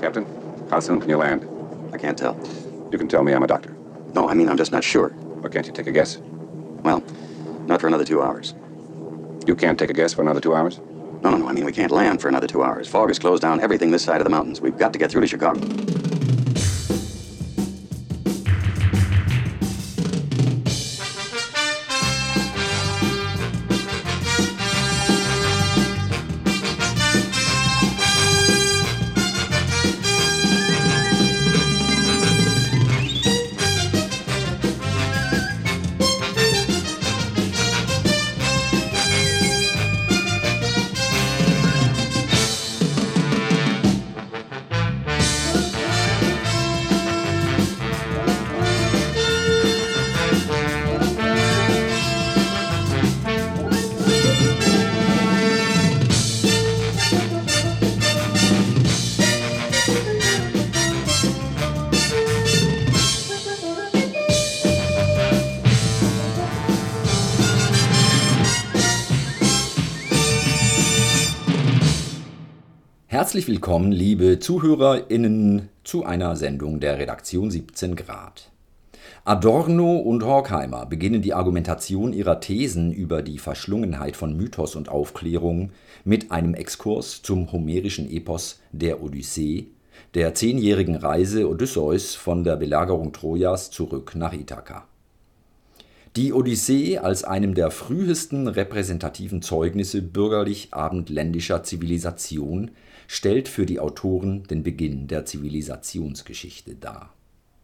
Captain, how soon can you land? I can't tell. You can tell me I'm a doctor. No, I mean, I'm just not sure. Or can't you take a guess? Well, not for another 2 hours. You can't take a guess for another 2 hours? No, I mean, we can't land for another 2 hours. Fog has closed down everything this side of the mountains. We've got to get through to Chicago. Herzlich willkommen, liebe ZuhörerInnen, zu einer Sendung der Redaktion 17 Grad. Adorno und Horkheimer beginnen die Argumentation ihrer Thesen über die Verschlungenheit von Mythos und Aufklärung mit einem Exkurs zum homerischen Epos der Odyssee, der 10-jährigen Reise Odysseus von der Belagerung Trojas zurück nach Ithaka. Die Odyssee als einem der frühesten repräsentativen Zeugnisse bürgerlich-abendländischer Zivilisation stellt für die Autoren den Beginn der Zivilisationsgeschichte dar.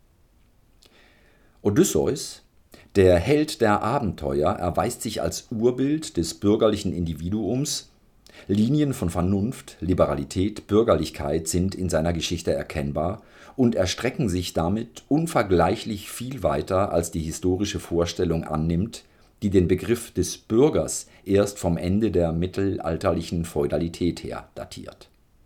Odysseus, der Held der Abenteuer, erweist sich als Urbild des bürgerlichen Individuums. Linien von Vernunft, Liberalität, Bürgerlichkeit sind in seiner Geschichte erkennbar und erstrecken sich damit unvergleichlich viel weiter, als die historische Vorstellung annimmt, die den Begriff des Bürgers erst vom Ende der mittelalterlichen Feudalität her datiert.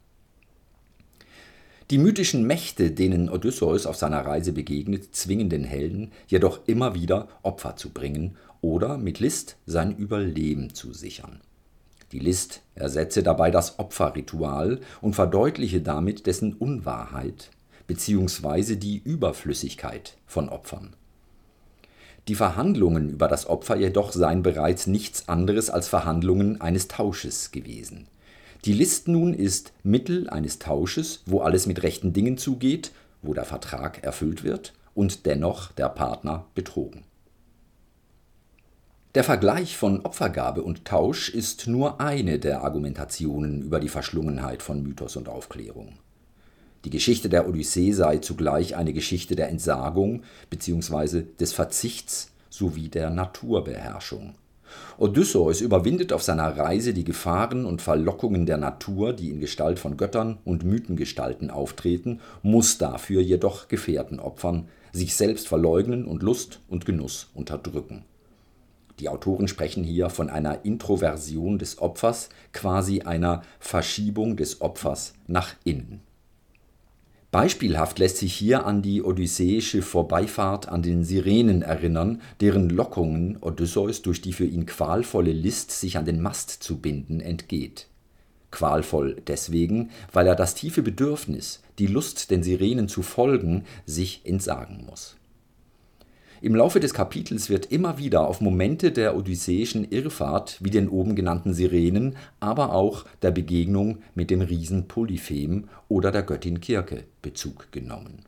Die mythischen Mächte, denen Odysseus auf seiner Reise begegnet, zwingen den Helden jedoch immer wieder Opfer zu bringen oder mit List sein Überleben zu sichern. Die List ersetze dabei das Opferritual und verdeutliche damit dessen Unwahrheit bzw. die Überflüssigkeit von Opfern. Die Verhandlungen über das Opfer jedoch seien bereits nichts anderes als Verhandlungen eines Tausches gewesen. Die List nun ist Mittel eines Tausches, wo alles mit rechten Dingen zugeht, wo der Vertrag erfüllt wird und dennoch der Partner betrogen. Der Vergleich von Opfergabe und Tausch ist nur eine der Argumentationen über die Verschlungenheit von Mythos und Aufklärung. Die Geschichte der Odyssee sei zugleich eine Geschichte der Entsagung bzw. des Verzichts sowie der Naturbeherrschung. Odysseus überwindet auf seiner Reise die Gefahren und Verlockungen der Natur, die in Gestalt von Göttern und Mythengestalten auftreten, muss dafür jedoch Gefährten opfern, sich selbst verleugnen und Lust und Genuss unterdrücken. Die Autoren sprechen hier von einer Introversion des Opfers, quasi einer Verschiebung des Opfers nach innen. Beispielhaft lässt sich hier an die odysseische Vorbeifahrt an den Sirenen erinnern, deren Lockungen Odysseus durch die für ihn qualvolle List, sich an den Mast zu binden, entgeht. Qualvoll deswegen, weil er das tiefe Bedürfnis, die Lust, den Sirenen zu folgen, sich entsagen muss. Im Laufe des Kapitels wird immer wieder auf Momente der odysseischen Irrfahrt wie den oben genannten Sirenen, aber auch der Begegnung mit dem Riesen Polyphem oder der Göttin Kirke Bezug genommen.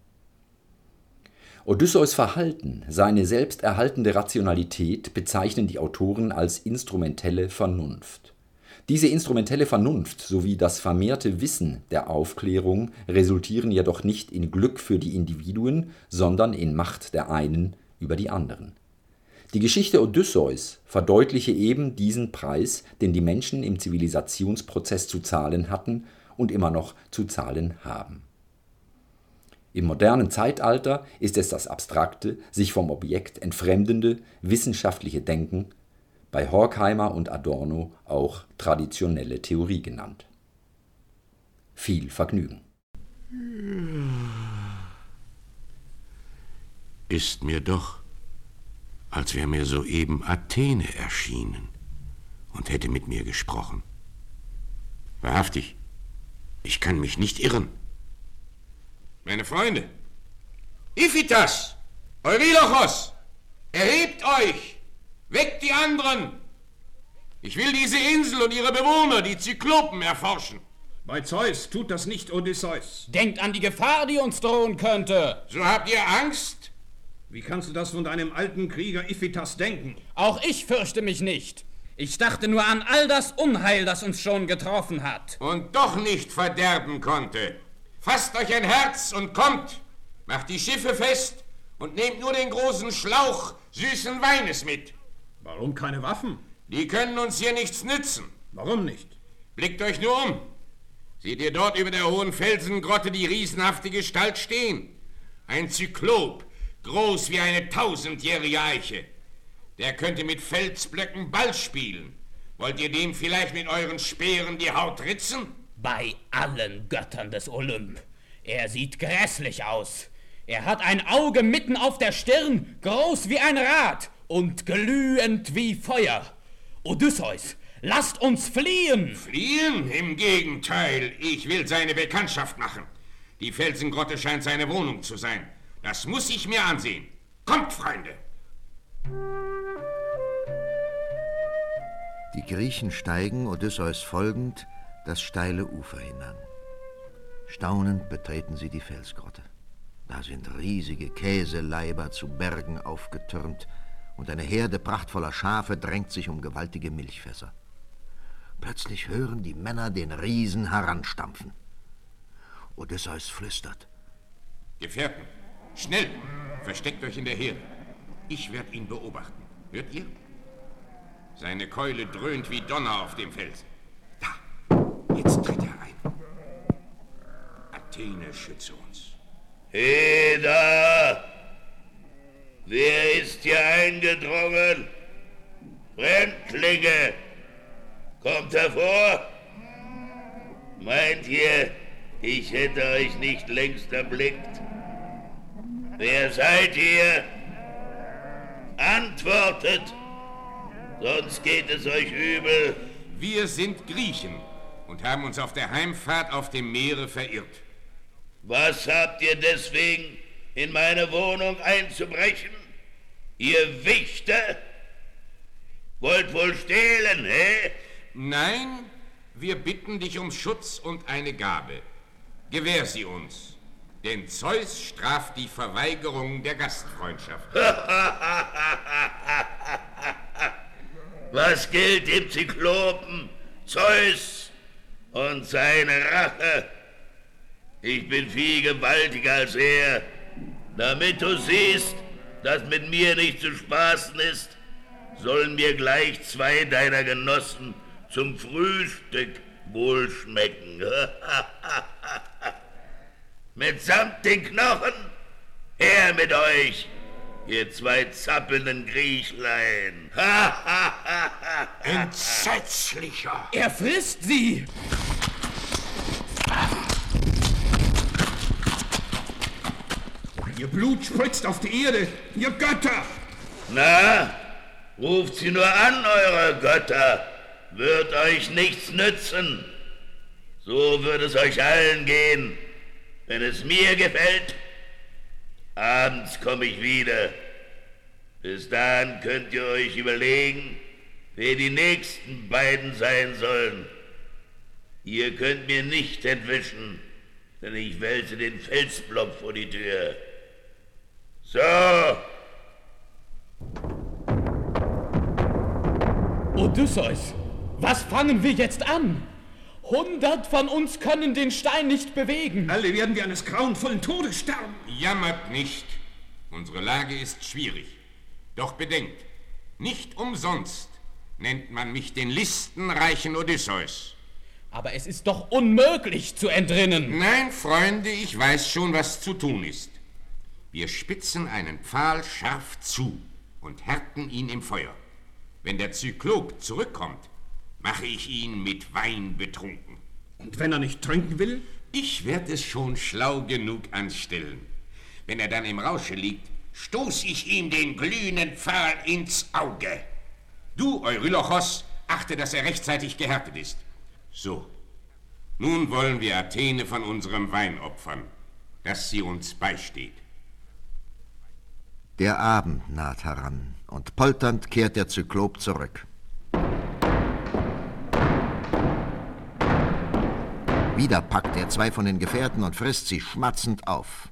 Odysseus' Verhalten, seine selbsterhaltende Rationalität bezeichnen die Autoren als instrumentelle Vernunft. Diese instrumentelle Vernunft sowie das vermehrte Wissen der Aufklärung resultieren jedoch nicht in Glück für die Individuen, sondern in Macht der einen über die anderen. Die Geschichte Odysseus verdeutliche eben diesen Preis, den die Menschen im Zivilisationsprozess zu zahlen hatten und immer noch zu zahlen haben. Im modernen Zeitalter ist es das abstrakte, sich vom Objekt entfremdende, wissenschaftliche Denken, bei Horkheimer und Adorno auch traditionelle Theorie genannt. Viel Vergnügen. Ist mir doch, als wäre mir soeben Athene erschienen und hätte mit mir gesprochen. Wahrhaftig, ich kann mich nicht irren. Meine Freunde, Iphitas, Eurylochos, erhebt euch, weckt die anderen. Ich will diese Insel und ihre Bewohner, die Zyklopen, erforschen. Bei Zeus tut das nicht Odysseus. Denkt an die Gefahr, die uns drohen könnte. So habt ihr Angst? Wie kannst du das von deinem alten Krieger Iphitas denken? Auch ich fürchte mich nicht. Ich dachte nur an all das Unheil, das uns schon getroffen hat. Und doch nicht verderben konnte. Fasst euch ein Herz und kommt. Macht die Schiffe fest und nehmt nur den großen Schlauch süßen Weines mit. Warum keine Waffen? Die können uns hier nichts nützen. Warum nicht? Blickt euch nur um. Seht ihr dort über der hohen Felsengrotte die riesenhafte Gestalt stehen? Ein Zyklop, groß wie eine 1000-jährige Eiche. Der könnte mit Felsblöcken Ball spielen. Wollt ihr dem vielleicht mit euren Speeren die Haut ritzen? Bei allen Göttern des Olymp. Er sieht grässlich aus. Er hat ein Auge mitten auf der Stirn, groß wie ein Rad und glühend wie Feuer. Odysseus, lasst uns fliehen! Fliehen? Im Gegenteil, ich will seine Bekanntschaft machen. Die Felsengrotte scheint seine Wohnung zu sein. Das muss ich mir ansehen. Kommt, Freunde! Die Griechen steigen, Odysseus folgend, das steile Ufer hinan. Staunend betreten sie die Felsgrotte. Da sind riesige Käseleiber zu Bergen aufgetürmt und eine Herde prachtvoller Schafe drängt sich um gewaltige Milchfässer. Plötzlich hören die Männer den Riesen heranstampfen. Odysseus flüstert. Gefährten, schnell, versteckt euch in der Herde. Ich werde ihn beobachten. Hört ihr? Seine Keule dröhnt wie Donner auf dem Felsen. Da, jetzt tritt er ein. Athene, schütze uns. He da! Wer ist hier eingedrungen? Fremdlinge! Kommt hervor! Meint ihr, ich hätte euch nicht längst erblickt? Wer seid ihr? Antwortet! Sonst geht es euch übel. Wir sind Griechen und haben uns auf der Heimfahrt auf dem Meere verirrt. Was habt ihr deswegen, in meine Wohnung einzubrechen? Ihr Wichte? Wollt wohl stehlen, hä? Nein, wir bitten dich um Schutz und eine Gabe. Gewähr sie uns, denn Zeus straft die Verweigerung der Gastfreundschaft. Was gilt dem Zyklopen, Zeus und seine Rache? Ich bin viel gewaltiger als er. Damit du siehst, dass mit mir nicht zu spaßen ist, sollen mir gleich 2 deiner Genossen zum Frühstück wohlschmecken. Mitsamt den Knochen, her mit euch, ihr 2 zappelnden Griechlein. Entsetzlicher! Er frisst sie! Ihr Blut spritzt auf die Erde, ihr Götter! Na, ruft sie nur an, eure Götter, wird euch nichts nützen. So wird es euch allen gehen, wenn es mir gefällt. Abends komme ich wieder. Bis dahin könnt ihr euch überlegen, wer die nächsten beiden sein sollen. Ihr könnt mir nicht entwischen, denn ich wälze den Felsblock vor die Tür. So. Odysseus, was fangen wir jetzt an? 100 von uns können den Stein nicht bewegen. Alle werden wir eines grauenvollen Todes sterben. Jammert nicht. Unsere Lage ist schwierig. Doch bedenkt, nicht umsonst nennt man mich den listenreichen Odysseus. Aber es ist doch unmöglich zu entrinnen. Nein, Freunde, ich weiß schon, was zu tun ist. Wir spitzen einen Pfahl scharf zu und härten ihn im Feuer. Wenn der Zyklop zurückkommt, mache ich ihn mit Wein betrunken. Und wenn er nicht trinken will? Ich werde es schon schlau genug anstellen. Wenn er dann im Rausche liegt, stoß ich ihm den glühenden Pfahl ins Auge. Du, Eurylochos, achte, dass er rechtzeitig gehärtet ist. So, nun wollen wir Athene von unserem Wein opfern. dass sie uns beisteht. Der Abend naht heran und polternd kehrt der Zyklop zurück. Wieder packt er 2 von den Gefährten und frisst sie schmatzend auf.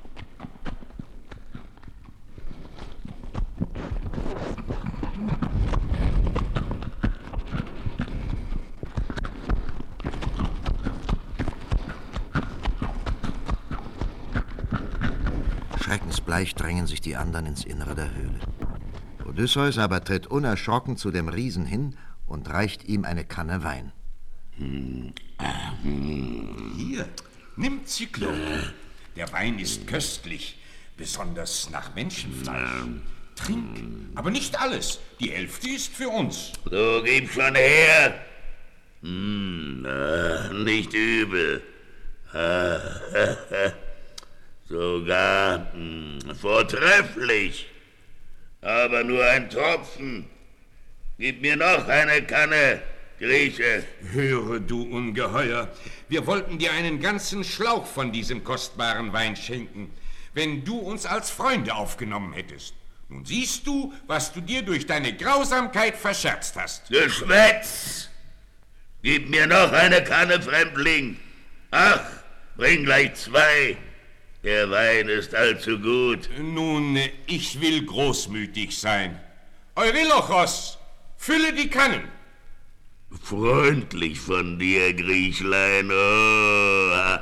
Schreckensbleich drängen sich die anderen ins Innere der Höhle. Odysseus aber tritt unerschrocken zu dem Riesen hin und reicht ihm eine Kanne Wein. Hier, nimm Zyklop. Der Wein ist köstlich, besonders nach Menschenfleisch. Trink, aber nicht alles. Die Hälfte ist für uns. So, gib schon her. Nicht übel. Sogar vortrefflich. Aber nur ein Tropfen. Gib mir noch eine Kanne, Grieche. Höre, du Ungeheuer, wir wollten dir einen ganzen Schlauch von diesem kostbaren Wein schenken, wenn du uns als Freunde aufgenommen hättest. Nun siehst du, was du dir durch deine Grausamkeit verscherzt hast. Geschwätz! Gib mir noch eine Kanne, Fremdling. Ach, bring gleich 2. Der Wein ist allzu gut. Nun, ich will großmütig sein. Eurylochos, fülle die Kannen. Freundlich von dir, Griechlein. Oh.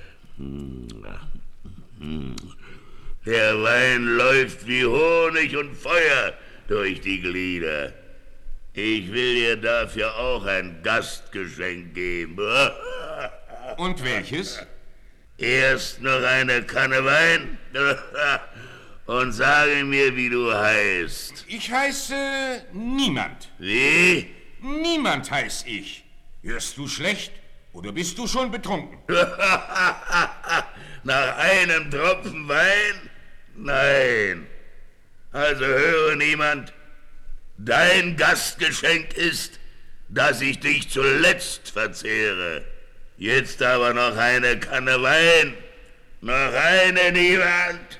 Der Wein läuft wie Honig und Feuer durch die Glieder. Ich will dir dafür auch ein Gastgeschenk geben. Und welches? Erst noch eine Kanne Wein und sage mir, wie du heißt. Ich heiße Niemand. Wie? Niemand heiß ich. Hörst du schlecht oder bist du schon betrunken? Nach einem Tropfen Wein? Nein. Also höre, Niemand, dein Gastgeschenk ist, dass ich dich zuletzt verzehre. Jetzt aber noch eine Kanne Wein. Noch eine, Niemand.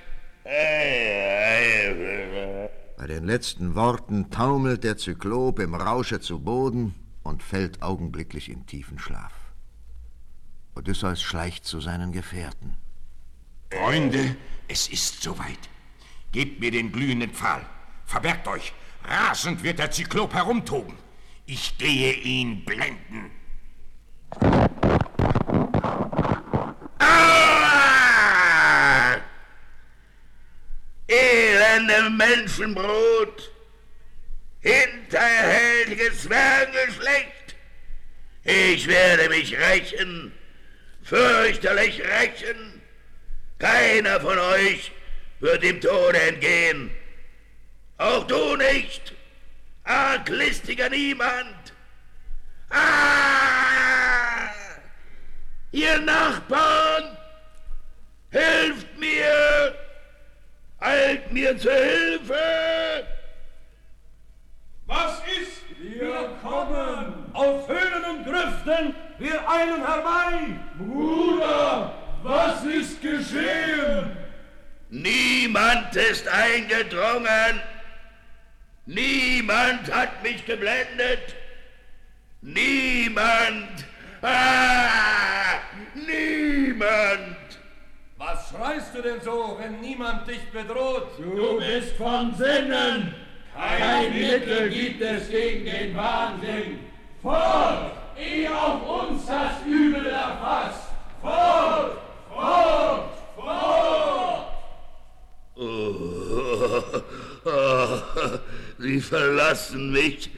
Bei den letzten Worten taumelt der Zyklop im Rausche zu Boden und fällt augenblicklich in tiefen Schlaf. Odysseus schleicht zu seinen Gefährten. Freunde, es ist soweit. Gebt mir den glühenden Pfahl. Verbergt euch. Rasend wird der Zyklop herumtoben. Ich gehe ihn blenden. Ah! Elende Menschenbrut! Hinterhältiges Zwergengeschlecht! Ich werde mich rächen, fürchterlich rächen. Keiner von euch wird dem Tode entgehen. Auch du nicht, arglistiger Niemand. Ah! Ihr Nachbarn, helft mir! Eilt mir zur Hilfe! Was ist? Wir kommen! Aus Höhlen und Grüften, wir eilen herbei! Bruder, was ist geschehen? Niemand ist eingedrungen! Niemand hat mich geblendet! Niemand! Ah! Niemand! Was schreist du denn so, wenn niemand dich bedroht? Du bist von Sinnen! Kein Mittel gibt es gegen den Wahnsinn! Fort, ehe auch uns das Übel erfasst! Fort! Fort! Fort! Oh, sie verlassen mich.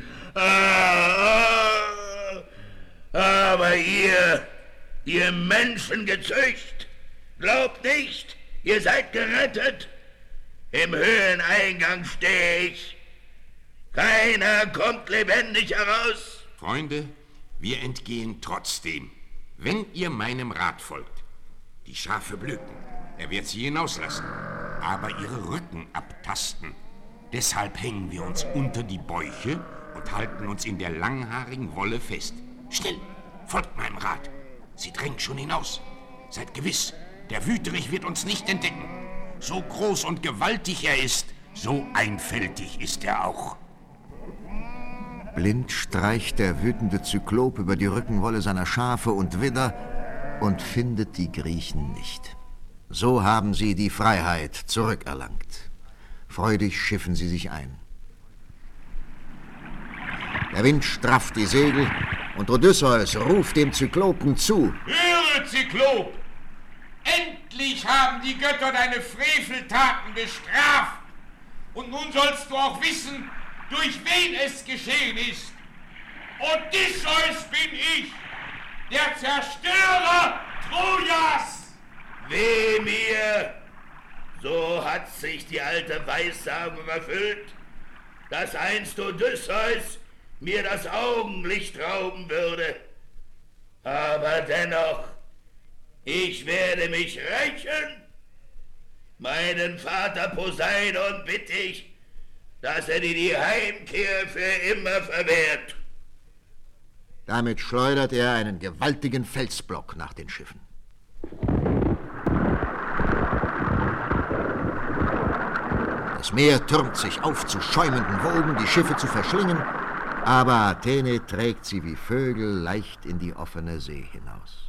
Aber ihr Menschengezücht, glaubt nicht, ihr seid gerettet. Im Höheneingang stehe ich. Keiner kommt lebendig heraus. Freunde, wir entgehen trotzdem, wenn ihr meinem Rat folgt. Die Schafe blöken, er wird sie hinauslassen, aber ihre Rücken abtasten. Deshalb hängen wir uns unter die Bäuche und halten uns in der langhaarigen Wolle fest. Schnell, folgt meinem Rat. Sie drängt schon hinaus. Seid gewiss, Der Wüterich wird uns nicht entdecken. So groß und gewaltig er ist, so einfältig ist er auch. Blind streicht der wütende Zyklop über die Rückenwolle seiner Schafe und Widder und findet die Griechen nicht. So haben sie die Freiheit zurückerlangt. Freudig schiffen sie sich ein. Der Wind strafft die Segel und Odysseus ruft dem Zyklopen zu. Höre, Zyklop! Endlich haben die Götter deine Freveltaten bestraft. Und nun sollst du auch wissen, durch wen es geschehen ist. Odysseus bin ich, der Zerstörer Trojas! Weh mir! So hat sich die alte Weissagung erfüllt, dass einst Odysseus mir das Augenlicht rauben würde. Aber dennoch, ich werde mich rächen. Meinen Vater Poseidon bitte ich, dass er dir die Heimkehr für immer verwehrt. Damit schleudert er einen gewaltigen Felsblock nach den Schiffen. Das Meer türmt sich auf zu schäumenden Wogen, die Schiffe zu verschlingen, aber Athene trägt sie wie Vögel leicht in die offene See hinaus.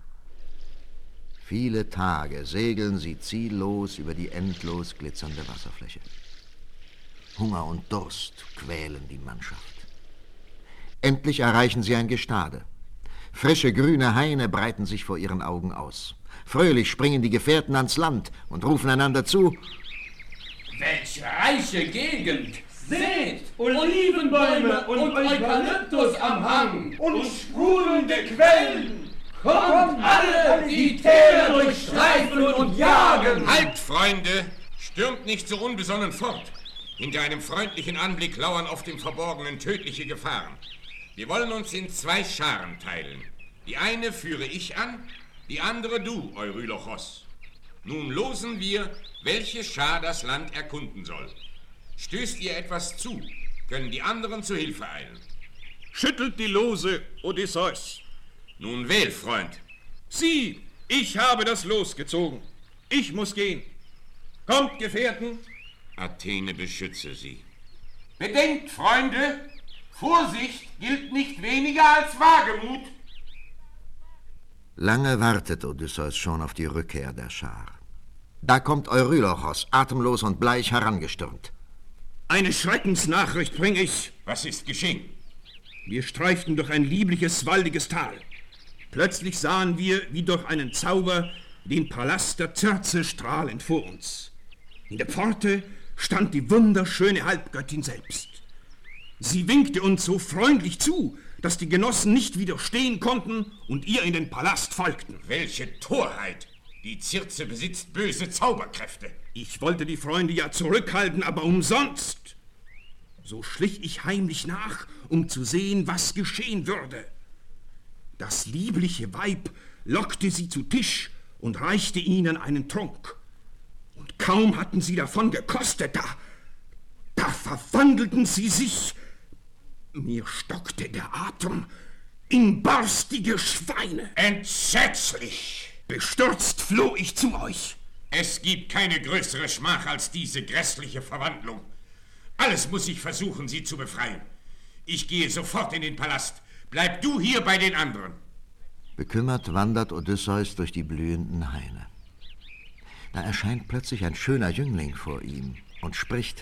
Viele Tage segeln sie ziellos über die endlos glitzernde Wasserfläche. Hunger und Durst quälen die Mannschaft. Endlich erreichen sie ein Gestade. Frische grüne Haine breiten sich vor ihren Augen aus. Fröhlich springen die Gefährten ans Land und rufen einander zu: Welch reiche Gegend! Seht, Olivenbäume und Eukalyptus am Hang und sprudelnde Quellen! Kommt alle, die Täler durchstreifen und jagen! Halt, Freunde! Stürmt nicht so unbesonnen fort. Hinter einem freundlichen Anblick lauern auf dem Verborgenen tödliche Gefahren. Wir wollen uns in 2 Scharen teilen. Die eine führe ich an, die andere du, Eurylochos. Nun losen wir, welche Schar das Land erkunden soll. Stößt ihr etwas zu, können die anderen zu Hilfe eilen. Schüttelt die Lose, Odysseus. Nun wähl, Freund. Sieh, ich habe das Los gezogen. Ich muss gehen. Kommt, Gefährten. Athene beschütze sie. Bedenkt, Freunde, Vorsicht gilt nicht weniger als Wagemut. Lange wartet Odysseus schon auf die Rückkehr der Schar. Da kommt Eurylochos, atemlos und bleich herangestürmt. Eine Schreckensnachricht bringe ich. Was ist geschehen? Wir streiften durch ein liebliches, waldiges Tal. Plötzlich sahen wir, wie durch einen Zauber, den Palast der Circe strahlend vor uns. In der Pforte stand die wunderschöne Halbgöttin selbst. Sie winkte uns so freundlich zu, dass die Genossen nicht widerstehen konnten und ihr in den Palast folgten. Welche Torheit! Die Circe besitzt böse Zauberkräfte. Ich wollte die Freunde ja zurückhalten, aber umsonst. So schlich ich heimlich nach, um zu sehen, was geschehen würde. Das liebliche Weib lockte sie zu Tisch und reichte ihnen einen Trunk. Und kaum hatten sie davon gekostet, da verwandelten sie sich, mir stockte der Atem, in borstige Schweine. Entsetzlich! Bestürzt floh ich zu euch. Es gibt keine größere Schmach als diese grässliche Verwandlung. Alles muss ich versuchen, sie zu befreien. Ich gehe sofort in den Palast. Bleib du hier bei den anderen. Bekümmert wandert Odysseus durch die blühenden Haine. Da erscheint plötzlich ein schöner Jüngling vor ihm und spricht: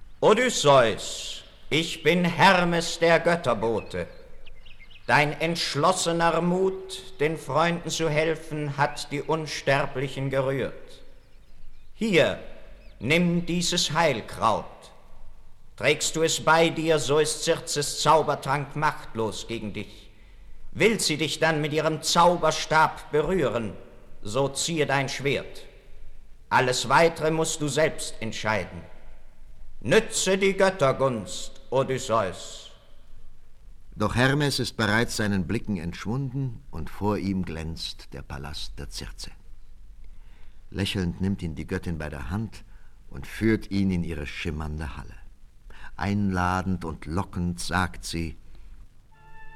Odysseus, ich bin Hermes, der Götterbote. Dein entschlossener Mut, den Freunden zu helfen, hat die Unsterblichen gerührt. Hier, nimm dieses Heilkraut. Trägst du es bei dir, so ist Circes Zaubertrank machtlos gegen dich. Will sie dich dann mit ihrem Zauberstab berühren, so ziehe dein Schwert. Alles Weitere musst du selbst entscheiden. Nütze die Göttergunst, Odysseus. Doch Hermes ist bereits seinen Blicken entschwunden und vor ihm glänzt der Palast der Circe. Lächelnd nimmt ihn die Göttin bei der Hand und führt ihn in ihre schimmernde Halle. Einladend und lockend sagt sie: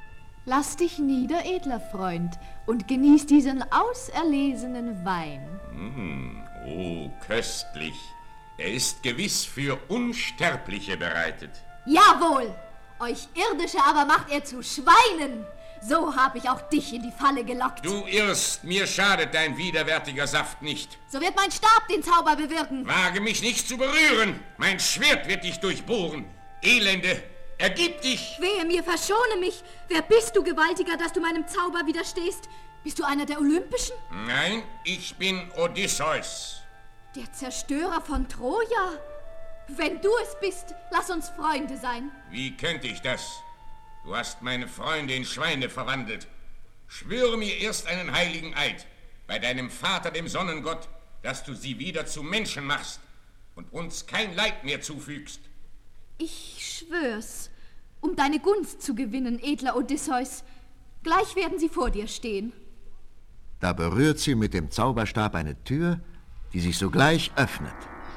Lass dich nieder, edler Freund, und genieß diesen auserlesenen Wein. Oh, köstlich. Er ist gewiss für Unsterbliche bereitet. Jawohl! Euch Irdische aber macht er zu Schweinen. So habe ich auch dich in die Falle gelockt. Du irrst, mir schadet dein widerwärtiger Saft nicht. So wird mein Stab den Zauber bewirken. Wage mich nicht zu berühren. Mein Schwert wird dich durchbohren. Elende, ergib dich. Wehe mir, verschone mich. Wer bist du, Gewaltiger, dass du meinem Zauber widerstehst? Bist du einer der Olympischen? Nein, ich bin Odysseus. Der Zerstörer von Troja? Wenn du es bist, lass uns Freunde sein. Wie könnte ich das? Du hast meine Freunde in Schweine verwandelt. Schwöre mir erst einen heiligen Eid bei deinem Vater, dem Sonnengott, dass du sie wieder zu Menschen machst und uns kein Leid mehr zufügst. Ich schwör's, um deine Gunst zu gewinnen, edler Odysseus. Gleich werden sie vor dir stehen. Da berührt sie mit dem Zauberstab eine Tür, die sich sogleich öffnet.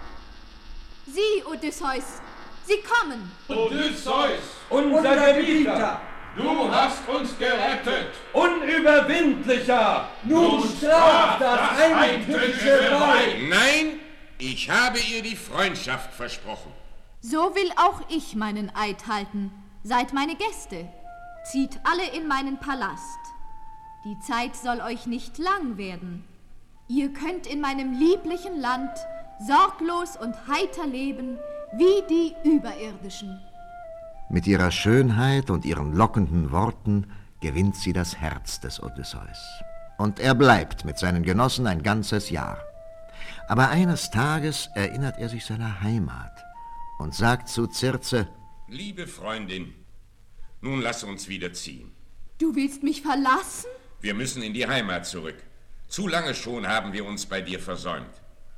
Sieh, Odysseus, sie kommen. Odysseus, unser Gebieter, du hast uns gerettet. Unüberwindlicher, nun straft das eintückische Weib. Nein, ich habe ihr die Freundschaft versprochen. So will auch ich meinen Eid halten. Seid meine Gäste. Zieht alle in meinen Palast. Die Zeit soll euch nicht lang werden. Ihr könnt in meinem lieblichen Land sorglos und heiter leben, wie die Überirdischen. Mit ihrer Schönheit und ihren lockenden Worten gewinnt sie das Herz des Odysseus. Und er bleibt mit seinen Genossen ein ganzes Jahr. Aber eines Tages erinnert er sich seiner Heimat und sagt zu Circe: Liebe Freundin, nun lass uns wieder ziehen. Du willst mich verlassen? Wir müssen in die Heimat zurück. Zu lange schon haben wir uns bei dir versäumt.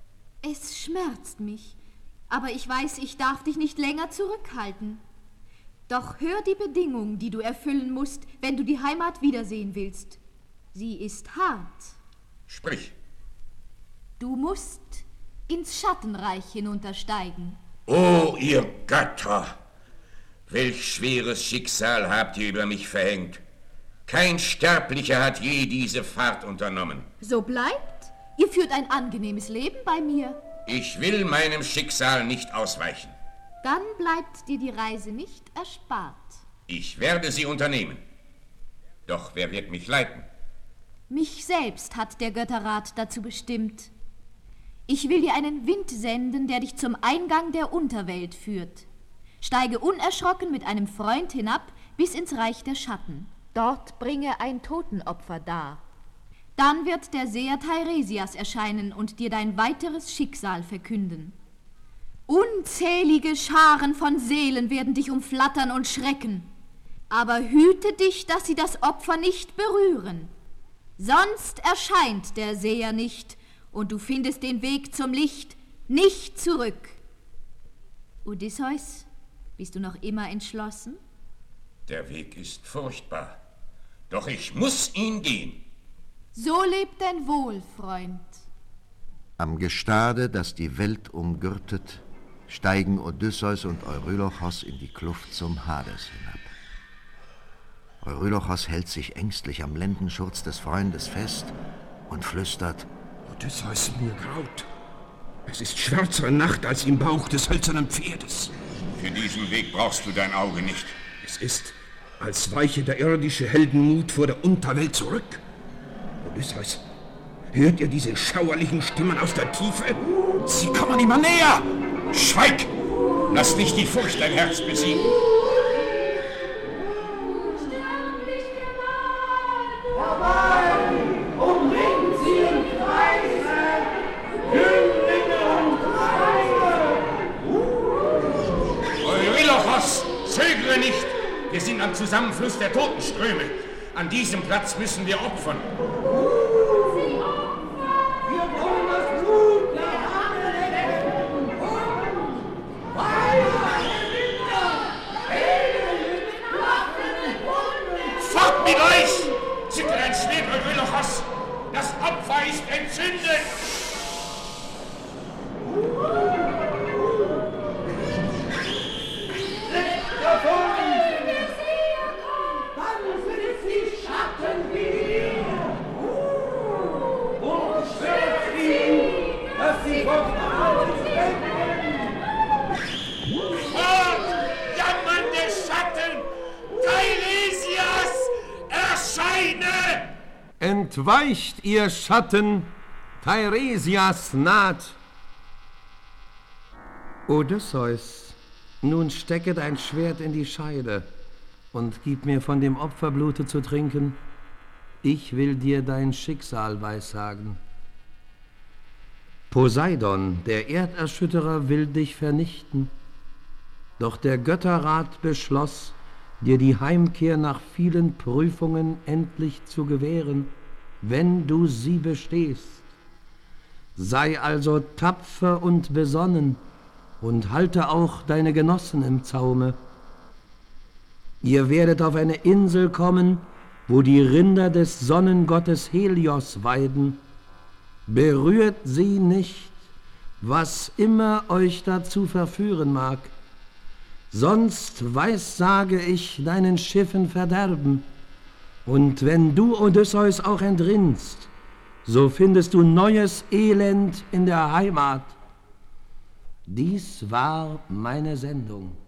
Es schmerzt mich, aber ich weiß, ich darf dich nicht länger zurückhalten. Doch hör die Bedingung, die du erfüllen musst, wenn du die Heimat wiedersehen willst. Sie ist hart. Sprich. Du musst ins Schattenreich hinuntersteigen. Oh, ihr Götter! Welch schweres Schicksal habt ihr über mich verhängt. Kein Sterblicher hat je diese Fahrt unternommen. So bleibt. Ihr führt ein angenehmes Leben bei mir. Ich will meinem Schicksal nicht ausweichen. Dann bleibt dir die Reise nicht erspart. Ich werde sie unternehmen. Doch wer wird mich leiten? Mich selbst hat der Götterrat dazu bestimmt. Ich will dir einen Wind senden, der dich zum Eingang der Unterwelt führt. Steige unerschrocken mit einem Freund hinab bis ins Reich der Schatten. Dort bringe ein Totenopfer dar. Dann wird der Seher Teiresias erscheinen und dir dein weiteres Schicksal verkünden. Unzählige Scharen von Seelen werden dich umflattern und schrecken. Aber hüte dich, dass sie das Opfer nicht berühren. Sonst erscheint der Seher nicht und du findest den Weg zum Licht nicht zurück. Odysseus, bist du noch immer entschlossen? Der Weg ist furchtbar, doch ich muss ihn gehen. So lebt dein Wohl, Freund. Am Gestade, das die Welt umgürtet, steigen Odysseus und Eurylochos in die Kluft zum Hades hinab. Eurylochos hält sich ängstlich am Lendenschurz des Freundes fest und flüstert: Odysseus, mir graut. Es ist schwärzere Nacht als im Bauch des hölzernen Pferdes. Für diesen Weg brauchst du dein Auge nicht. Es ist, als weiche der irdische Heldenmut vor der Unterwelt zurück. Odysseus, hört ihr diese schauerlichen Stimmen aus der Tiefe? Sie kommen immer näher! Schweig! Lass nicht die Furcht dein Herz besiegen. Umringt sie im Kreise, Jünglinge und Weise. Eurylochos, zögere nicht! Wir sind am Zusammenfluss der Totenströme. An diesem Platz müssen wir opfern. Wir wollen das Blut der Arme retten. Fort mit euch! Zücke dein Schwert, Eurylochos! Das Opfer ist entzündet! Und schwört ihn Entweicht, ihr Schatten, Teiresias naht. Odysseus, nun stecke dein Schwert in die Scheide und gib mir von dem Opferblute zu trinken. Ich will dir dein Schicksal weissagen. Poseidon, der Erderschütterer, will dich vernichten. Doch der Götterrat beschloss, dir die Heimkehr nach vielen Prüfungen endlich zu gewähren, wenn du sie bestehst. Sei also tapfer und besonnen und halte auch deine Genossen im Zaume. Ihr werdet auf eine Insel kommen, wo die Rinder des Sonnengottes Helios weiden. Berührt sie nicht, was immer euch dazu verführen mag. Sonst weissage ich deinen Schiffen Verderben. Und wenn du, Odysseus, auch entrinnst, so findest du neues Elend in der Heimat. Dies war meine Sendung.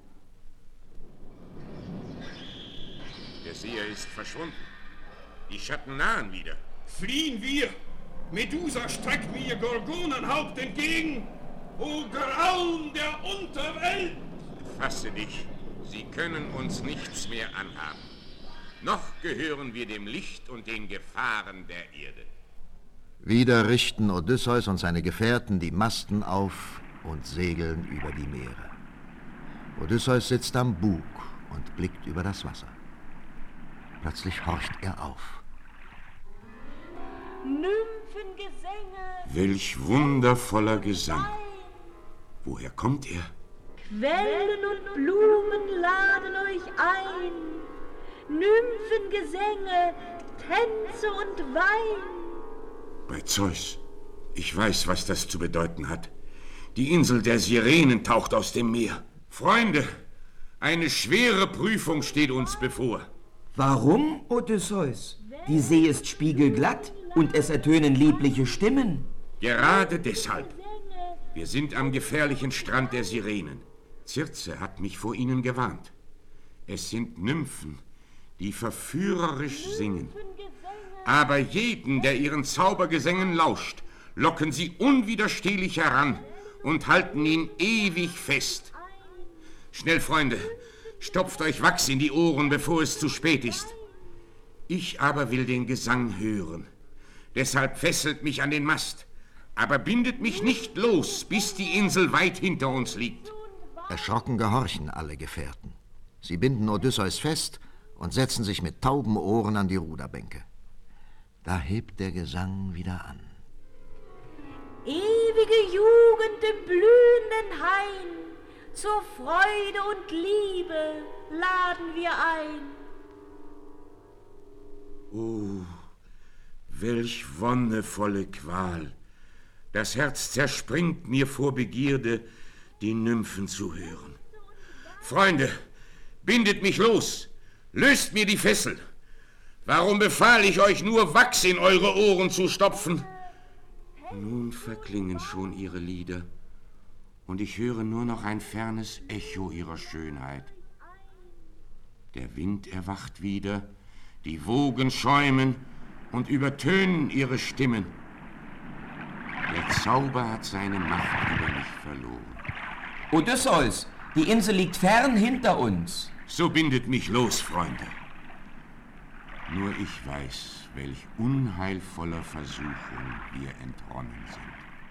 Der Seher ist verschwunden. Die Schatten nahen wieder. Fliehen wir! Medusa streckt mir ihr Gorgonenhaupt entgegen! O Grauen der Unterwelt! Fasse dich, sie können uns nichts mehr anhaben. Noch gehören wir dem Licht und den Gefahren der Erde. Wieder richten Odysseus und seine Gefährten die Masten auf und segeln über die Meere. Odysseus sitzt am Bug und blickt über das Wasser. Plötzlich horcht er auf. Nymphengesänge. Welch wundervoller Gesang. Woher kommt er? Quellen und Blumen laden euch ein. Nymphengesänge, Tänze und Wein. Bei Zeus. Ich weiß, was das zu bedeuten hat. Die Insel der Sirenen taucht aus dem Meer. Freunde, eine schwere Prüfung steht uns bevor. Warum, Odysseus? Die See ist spiegelglatt und es ertönen liebliche Stimmen. Gerade deshalb. Wir sind am gefährlichen Strand der Sirenen. Circe hat mich vor ihnen gewarnt. Es sind Nymphen, die verführerisch singen. Aber jeden, der ihren Zaubergesängen lauscht, locken sie unwiderstehlich heran und halten ihn ewig fest. Schnell, Freunde, stopft euch Wachs in die Ohren, bevor es zu spät ist. Ich aber will den Gesang hören. Deshalb fesselt mich an den Mast, aber bindet mich nicht los, bis die Insel weit hinter uns liegt. Erschrocken gehorchen alle Gefährten. Sie binden Odysseus fest und setzen sich mit tauben Ohren an die Ruderbänke. Da hebt der Gesang wieder an. Ewige Jugend im blühenden Hain, zur Freude und Liebe laden wir ein. Oh, welch wonnevolle Qual. Das Herz zerspringt mir vor Begierde, die Nymphen zu hören. Freunde, bindet mich los, löst mir die Fessel. Warum befahl ich euch nur, Wachs in eure Ohren zu stopfen? Nun verklingen schon ihre Lieder, und ich höre nur noch ein fernes Echo ihrer Schönheit. Der Wind erwacht wieder, die Wogen schäumen und übertönen ihre Stimmen. Der Zauber hat seine Macht über mich verloren. Odysseus, die Insel liegt fern hinter uns. So bindet mich los, Freunde. Nur ich weiß, welch unheilvoller Versuchung wir entronnen sind.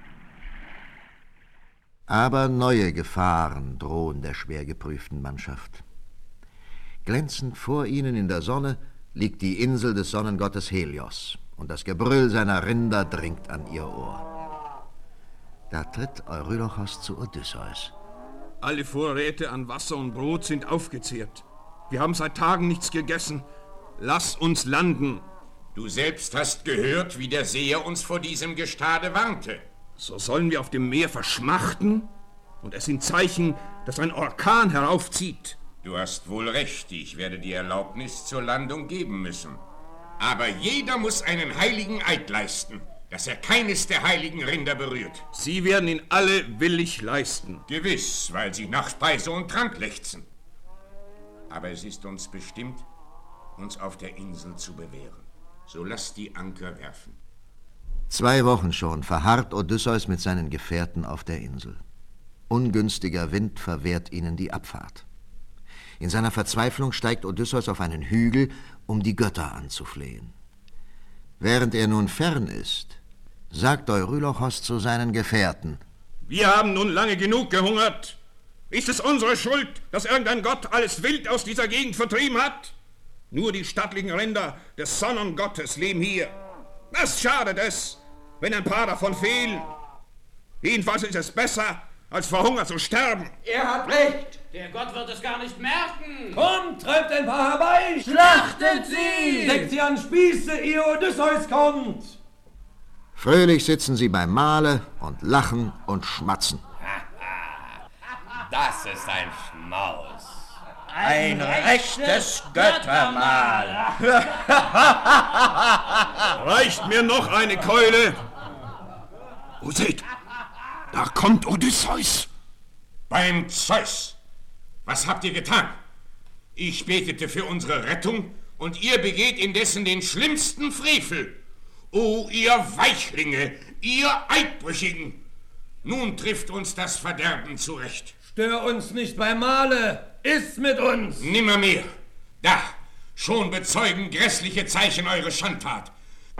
Aber neue Gefahren drohen der schwer geprüften Mannschaft. Glänzend vor ihnen in der Sonne liegt die Insel des Sonnengottes Helios, und das Gebrüll seiner Rinder dringt an ihr Ohr. Da tritt Eurylochos zu Odysseus. Alle Vorräte an Wasser und Brot sind aufgezehrt. Wir haben seit Tagen nichts gegessen. Lass uns landen. Du selbst hast gehört, wie der Seher uns vor diesem Gestade warnte. So sollen wir auf dem Meer verschmachten? Und es sind Zeichen, dass ein Orkan heraufzieht. Du hast wohl recht, ich werde die Erlaubnis zur Landung geben müssen. Aber jeder muss einen heiligen Eid leisten, dass er keines der heiligen Rinder berührt. Sie werden ihn alle willig leisten. Gewiss, weil sie nach Speise und Trank lechzen. Aber es ist uns bestimmt, uns auf der Insel zu bewähren. so lasst die Anker werfen. 2 Wochen schon verharrt Odysseus mit seinen Gefährten auf der Insel. Ungünstiger Wind verwehrt ihnen die Abfahrt. In seiner Verzweiflung steigt Odysseus auf einen Hügel, um die Götter anzuflehen. Während er nun fern ist, sagt Eurylochos zu seinen Gefährten: Wir haben nun lange genug gehungert. Ist es unsere Schuld, dass irgendein Gott alles Wild aus dieser Gegend vertrieben hat? Nur die stattlichen Rinder des Sonnengottes leben hier. Was schadet es, wenn ein paar davon fehlen? Jedenfalls ist es besser, als vor Hunger zu sterben. Er hat recht. Der Gott wird es gar nicht merken. Kommt, treibt ein paar herbei. Schlachtet sie. Steckt sie an Spieße, ehe Odysseus kommt. Fröhlich sitzen sie beim Mahle und lachen und schmatzen. Das ist ein Schmaus. Ein rechtes Göttermahl. Reicht mir noch eine Keule? Oh, seht, da kommt Odysseus. Beim Zeus, was habt ihr getan? Ich betete für unsere Rettung und ihr begeht indessen den schlimmsten Frevel. O ihr Weichlinge, ihr Eidbrüchigen! Nun trifft uns das Verderben zurecht. Stör uns nicht beim Mahle, iss mit uns! Nimmermehr. Da, schon bezeugen grässliche Zeichen eure Schandtat.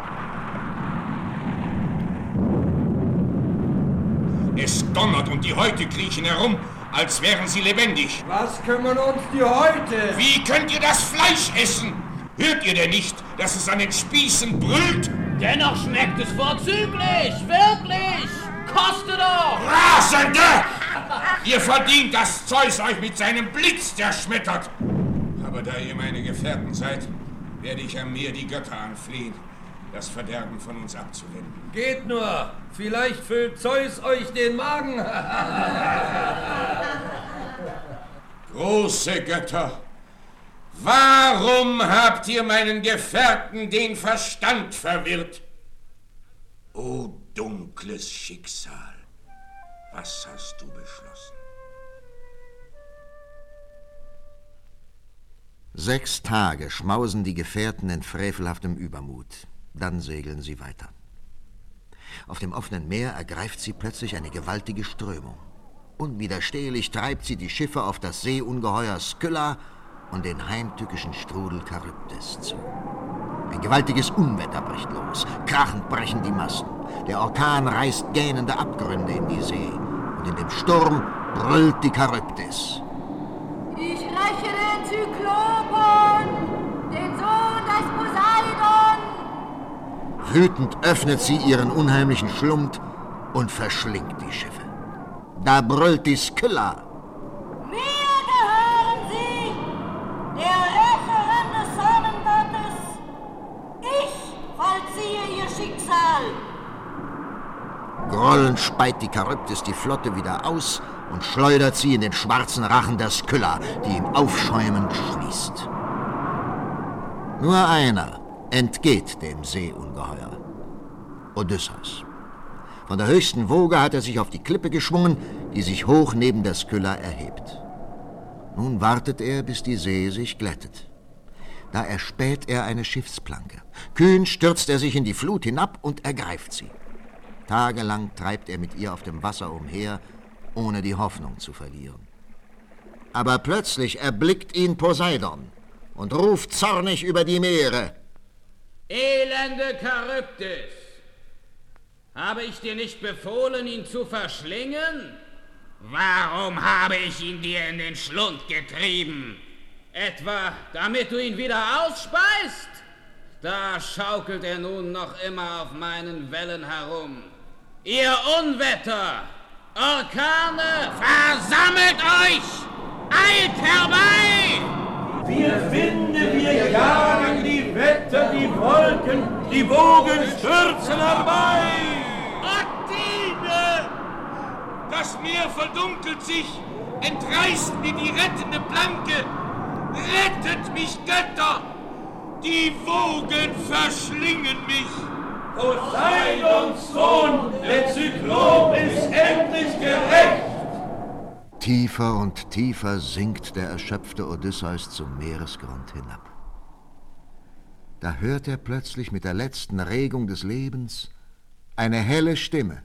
Es donnert und die Häute kriechen herum, als wären sie lebendig. Was kümmern uns die Häute? Wie könnt ihr das Fleisch essen? Hört ihr denn nicht, dass es an den Spießen brüllt? Dennoch schmeckt es vorzüglich, wirklich! Koste doch! Rasende! Ihr verdient, dass Zeus euch mit seinem Blitz zerschmettert. Aber da ihr meine Gefährten seid, werde ich am Meer die Götter anflehen, das Verderben von uns abzuwenden. Geht nur, vielleicht füllt Zeus euch den Magen. Große Götter, warum habt ihr meinen Gefährten den Verstand verwirrt? O dunkles Schicksal, was hast du beschlossen? 6 Tage schmausen die Gefährten in frevelhaftem Übermut. Dann segeln sie weiter. Auf dem offenen Meer ergreift sie plötzlich eine gewaltige Strömung. Unwiderstehlich treibt sie die Schiffe auf das Seeungeheuer Skylla und den heimtückischen Strudel Charybdis zu. Ein gewaltiges Unwetter bricht los. Krachend brechen die Masten. Der Orkan reißt gähnende Abgründe in die See. Und in dem Sturm brüllt die Charybdis. Ich räche den Zyklopon, den Sohn des Poseidon. Wütend öffnet sie ihren unheimlichen Schlund und verschlingt die Schiffe. Da brüllt die Skylla. Mir gehören sie, der Rächerin des Sonnengottes. Ich vollziehe ihr Schicksal. Grollend speit die Charybdis die Flotte wieder aus und schleudert sie in den schwarzen Rachen der Skylla, die ihm aufschäumend schließt. Nur einer entgeht dem Seeungeheuer: Odysseus. Von der höchsten Woge hat er sich auf die Klippe geschwungen, die sich hoch neben der Skylla erhebt. Nun wartet er, bis die See sich glättet. Da erspäht er eine Schiffsplanke. Kühn stürzt er sich in die Flut hinab und ergreift sie. Tagelang treibt er mit ihr auf dem Wasser umher, ohne die Hoffnung zu verlieren. Aber plötzlich erblickt ihn Poseidon und ruft zornig über die Meere: Elende Charybdis! Habe ich dir nicht befohlen, ihn zu verschlingen? Warum habe ich ihn dir in den Schlund getrieben? Etwa, damit du ihn wieder ausspeist? Da schaukelt er nun noch immer auf meinen Wellen herum. Ihr Unwetter! Orkane, versammelt euch! Eilt herbei! Wir Winde, wir jagen die Wetter, die Wolken, die Wogen stürzen herbei! Athene! Das Meer verdunkelt sich, entreißt mir die rettende Planke. Rettet mich, Götter! Die Wogen verschlingen mich! Poseidons Sohn, der Zyklop ist endlich gerecht! Tiefer und tiefer sinkt der erschöpfte Odysseus zum Meeresgrund hinab. Da hört er plötzlich mit der letzten Regung des Lebens eine helle Stimme.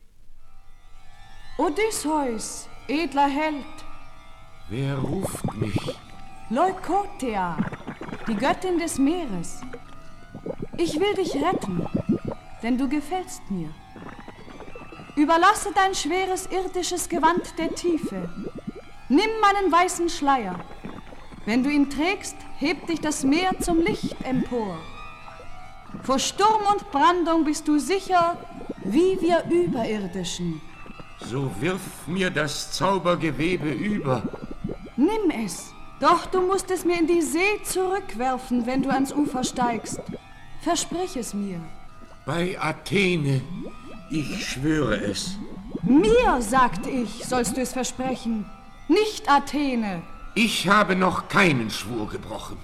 Odysseus, edler Held. Wer ruft mich? Leukothea, die Göttin des Meeres. Ich will dich retten, denn du gefällst mir. Überlasse dein schweres irdisches Gewand der Tiefe. Nimm meinen weißen Schleier. Wenn du ihn trägst, hebt dich das Meer zum Licht empor. Vor Sturm und Brandung bist du sicher, wie wir Überirdischen. So wirf mir das Zaubergewebe über. Nimm es, doch du musst es mir in die See zurückwerfen, wenn du ans Ufer steigst. Versprich es mir. Bei Athene, ich schwöre es. Mir, sagte ich, sollst du es versprechen, nicht Athene. Ich habe noch keinen Schwur gebrochen.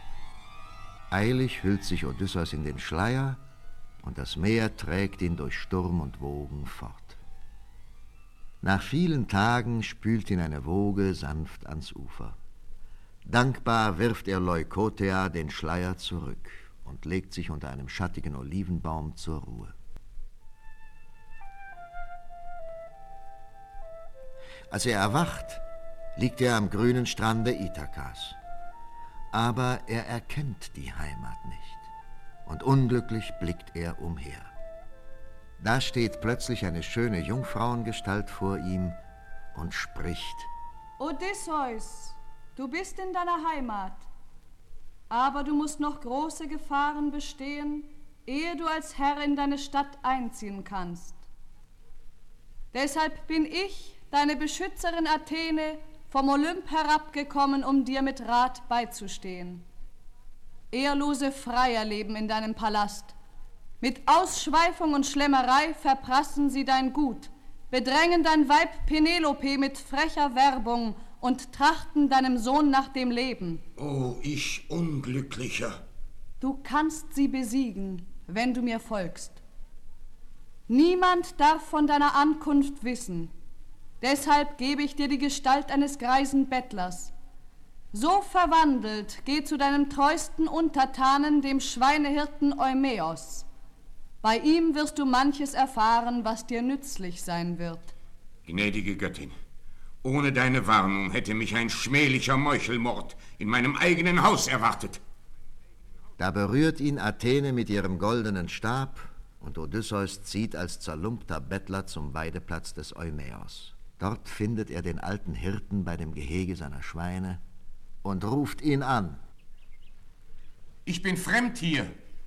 Eilig hüllt sich Odysseus in den Schleier und das Meer trägt ihn durch Sturm und Wogen fort. Nach vielen Tagen spült ihn eine Woge sanft ans Ufer. Dankbar wirft er Leukothea den Schleier zurück und legt sich unter einem schattigen Olivenbaum zur Ruhe. Als er erwacht, liegt er am grünen Strande Ithakas. Aber er erkennt die Heimat nicht und unglücklich blickt er umher. Da steht plötzlich eine schöne Jungfrauengestalt vor ihm und spricht. Odysseus, du bist in deiner Heimat, aber du musst noch große Gefahren bestehen, ehe du als Herr in deine Stadt einziehen kannst. Deshalb bin ich, deine Beschützerin Athene, vom Olymp herabgekommen, um dir mit Rat beizustehen. Ehrlose Freier leben in deinem Palast. Mit Ausschweifung und Schlemmerei verprassen sie dein Gut, bedrängen dein Weib Penelope mit frecher Werbung und trachten deinem Sohn nach dem Leben. Oh, ich Unglücklicher! Du kannst sie besiegen, wenn du mir folgst. Niemand darf von deiner Ankunft wissen. Deshalb gebe ich dir die Gestalt eines greisen Bettlers. So verwandelt, geh zu deinem treuesten Untertanen, dem Schweinehirten Eumäos. Bei ihm wirst du manches erfahren, was dir nützlich sein wird. Gnädige Göttin, ohne deine Warnung hätte mich ein schmählicher Meuchelmord in meinem eigenen Haus erwartet. Da berührt ihn Athene mit ihrem goldenen Stab und Odysseus zieht als zerlumpter Bettler zum Weideplatz des Eumäos. Dort findet er den alten Hirten bei dem Gehege seiner Schweine und ruft ihn an. Ich bin fremd hier.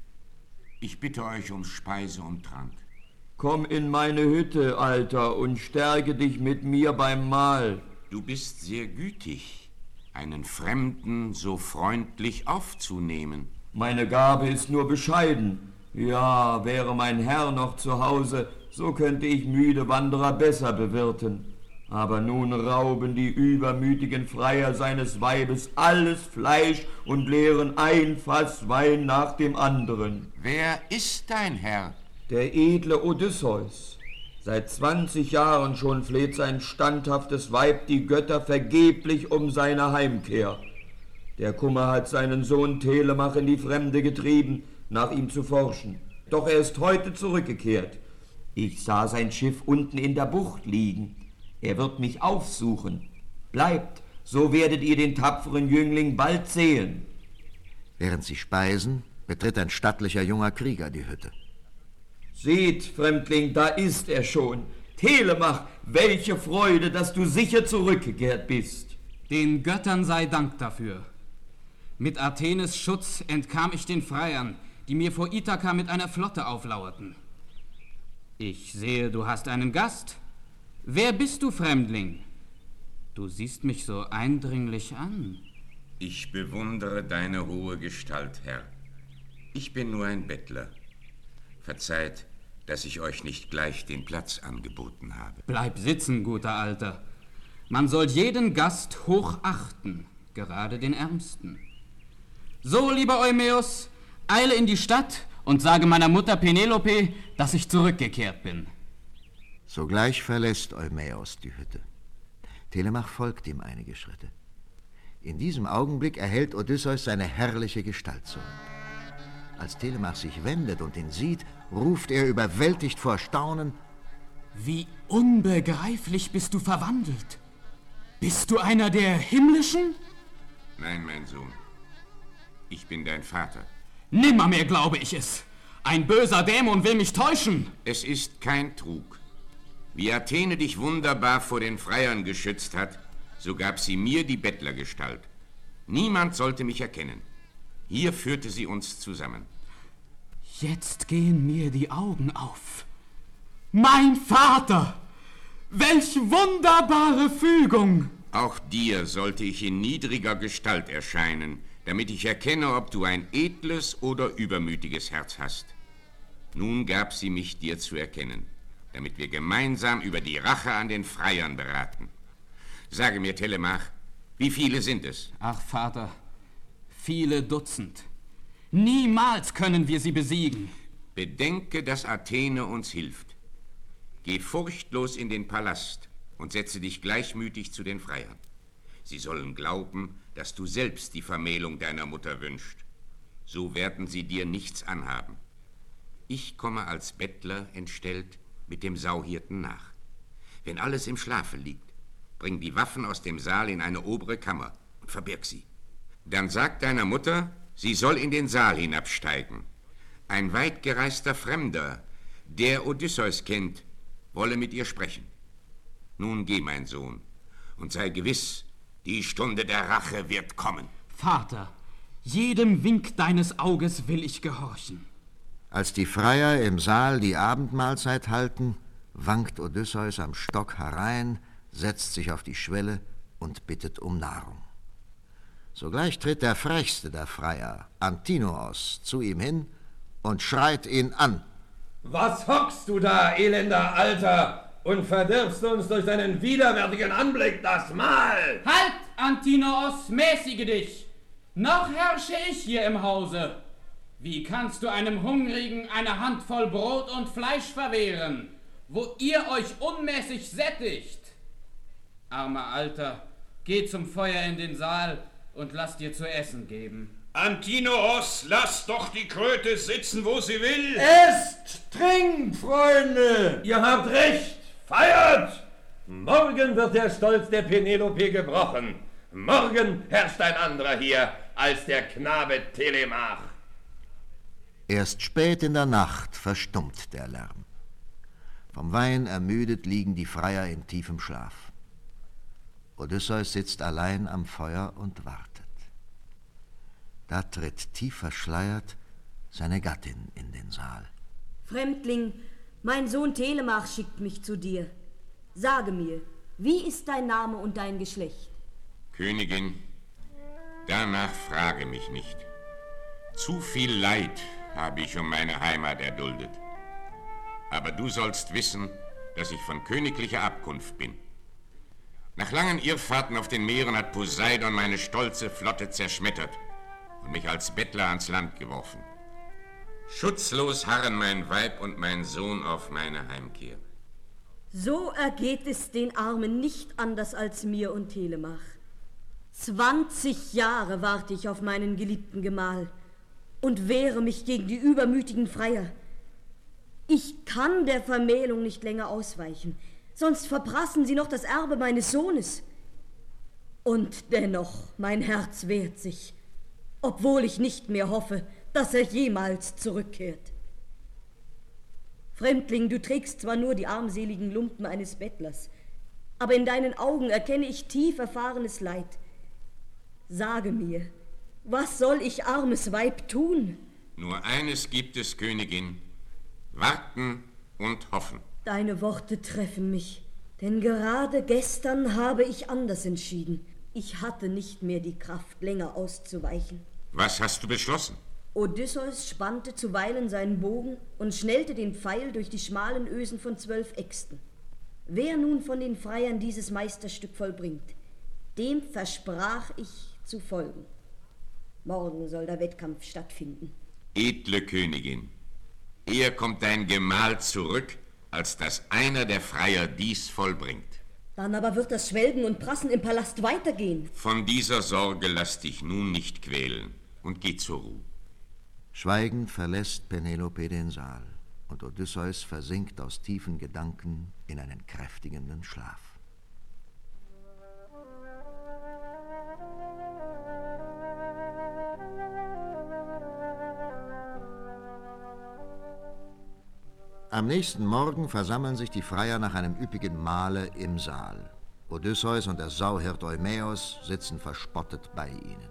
Ich bitte euch um Speise und Trank. Komm in meine Hütte, Alter, und stärke dich mit mir beim Mahl. Du bist sehr gütig, einen Fremden so freundlich aufzunehmen. Meine Gabe ist nur bescheiden. Ja, wäre mein Herr noch zu Hause, so könnte ich müde Wanderer besser bewirten. Aber nun rauben die übermütigen Freier seines Weibes alles Fleisch und leeren ein Fass Wein nach dem anderen. Wer ist dein Herr? Der edle Odysseus. Seit 20 Jahren schon fleht sein standhaftes Weib die Götter vergeblich um seine Heimkehr. Der Kummer hat seinen Sohn Telemach in die Fremde getrieben, nach ihm zu forschen. Doch er ist heute zurückgekehrt. Ich sah sein Schiff unten in der Bucht liegen. Er wird mich aufsuchen. Bleibt, so werdet ihr den tapferen Jüngling bald sehen. Während sie speisen, betritt ein stattlicher junger Krieger die Hütte. Seht, Fremdling, da ist er schon. Telemach, welche Freude, dass du sicher zurückgekehrt bist. Den Göttern sei Dank dafür. Mit Athenes Schutz entkam ich den Freiern, die mir vor Ithaka mit einer Flotte auflauerten. Ich sehe, du hast einen Gast. Wer bist du, Fremdling? Du siehst mich so eindringlich an. Ich bewundere deine hohe Gestalt, Herr. Ich bin nur ein Bettler. Verzeiht, dass ich euch nicht gleich den Platz angeboten habe. Bleib sitzen, guter Alter. Man soll jeden Gast hoch achten, gerade den Ärmsten. So, lieber Eumäos, eile in die Stadt und sage meiner Mutter Penelope, dass ich zurückgekehrt bin. Sogleich verlässt Eumäos die Hütte. Telemach folgt ihm einige Schritte. In diesem Augenblick erhält Odysseus seine herrliche Gestalt zurück. Als Telemach sich wendet und ihn sieht, ruft er überwältigt vor Staunen: Wie unbegreiflich bist du verwandelt! Bist du einer der Himmlischen? Nein, mein Sohn. Ich bin dein Vater. Nimmermehr glaube ich es. Ein böser Dämon will mich täuschen. Es ist kein Trug. Wie Athene dich wunderbar vor den Freiern geschützt hat, so gab sie mir die Bettlergestalt. Niemand sollte mich erkennen. Hier führte sie uns zusammen. Jetzt gehen mir die Augen auf. Mein Vater! Welch wunderbare Fügung! Auch dir sollte ich in niedriger Gestalt erscheinen, damit ich erkenne, ob du ein edles oder übermütiges Herz hast. Nun gab sie mich dir zu erkennen, damit wir gemeinsam über die Rache an den Freiern beraten. Sage mir, Telemach, wie viele sind es? Ach, Vater, viele Dutzend. Niemals können wir sie besiegen. Bedenke, dass Athene uns hilft. Geh furchtlos in den Palast und setze dich gleichmütig zu den Freiern. Sie sollen glauben, dass du selbst die Vermählung deiner Mutter wünschst. So werden sie dir nichts anhaben. Ich komme als Bettler entstellt mit dem Sauhirten nach. Wenn alles im Schlafe liegt, bring die Waffen aus dem Saal in eine obere Kammer und verbirg sie. Dann sag deiner Mutter, sie soll in den Saal hinabsteigen. Ein weitgereister Fremder, der Odysseus kennt, wolle mit ihr sprechen. Nun geh, mein Sohn, und sei gewiss, die Stunde der Rache wird kommen. Vater, jedem Wink deines Auges will ich gehorchen. Als die Freier im Saal die Abendmahlzeit halten, wankt Odysseus am Stock herein, setzt sich auf die Schwelle und bittet um Nahrung. Sogleich tritt der frechste der Freier, Antinoos, zu ihm hin und schreit ihn an. Was hockst du da, elender Alter, und verdirbst uns durch deinen widerwärtigen Anblick das Mahl? Halt, Antinoos, mäßige dich! Noch herrsche ich hier im Hause. Wie kannst du einem Hungrigen eine Handvoll Brot und Fleisch verwehren, wo ihr euch unmäßig sättigt? Armer Alter, geh zum Feuer in den Saal und lass dir zu essen geben. Antinoos, lass doch die Kröte sitzen, wo sie will. Esst, trinkt, Freunde! Ihr habt recht, feiert! Morgen wird der Stolz der Penelope gebrochen. Morgen herrscht ein anderer hier als der Knabe Telemach. Erst spät in der Nacht verstummt der Lärm. Vom Wein ermüdet liegen die Freier in tiefem Schlaf. Odysseus sitzt allein am Feuer und wartet. Da tritt tief verschleiert seine Gattin in den Saal. Fremdling, mein Sohn Telemach schickt mich zu dir. Sage mir, wie ist dein Name und dein Geschlecht? Königin, danach frage mich nicht. Zu viel Leid habe ich um meine Heimat erduldet. Aber du sollst wissen, dass ich von königlicher Abkunft bin. Nach langen Irrfahrten auf den Meeren hat Poseidon meine stolze Flotte zerschmettert und mich als Bettler ans Land geworfen. Schutzlos harren mein Weib und mein Sohn auf meine Heimkehr. So ergeht es den Armen nicht anders als mir und Telemach. 20 Jahre warte ich auf meinen geliebten Gemahl und wehre mich gegen die übermütigen Freier. Ich kann der Vermählung nicht länger ausweichen, sonst verprassen sie noch das Erbe meines Sohnes. Und dennoch, mein Herz wehrt sich, obwohl ich nicht mehr hoffe, dass er jemals zurückkehrt. Fremdling, du trägst zwar nur die armseligen Lumpen eines Bettlers, aber in deinen Augen erkenne ich tief erfahrenes Leid. Sage mir, was soll ich, armes Weib, tun? Nur eines gibt es, Königin: warten und hoffen. Deine Worte treffen mich, denn gerade gestern habe ich anders entschieden. Ich hatte nicht mehr die Kraft, länger auszuweichen. Was hast du beschlossen? Odysseus spannte zuweilen seinen Bogen und schnellte den Pfeil durch die schmalen Ösen von 12 Äxten. Wer nun von den Freiern dieses Meisterstück vollbringt, dem versprach ich zu folgen. Morgen soll der Wettkampf stattfinden. Edle Königin, eher kommt dein Gemahl zurück, als dass einer der Freier dies vollbringt. Dann aber wird das Schwelgen und Prassen im Palast weitergehen. Von dieser Sorge lass dich nun nicht quälen und geh zur Ruhe. Schweigend verlässt Penelope den Saal und Odysseus versinkt aus tiefen Gedanken in einen kräftigenden Schlaf. Am nächsten Morgen versammeln sich die Freier nach einem üppigen Mahle im Saal. Odysseus und der Sauhirt Eumäos sitzen verspottet bei ihnen.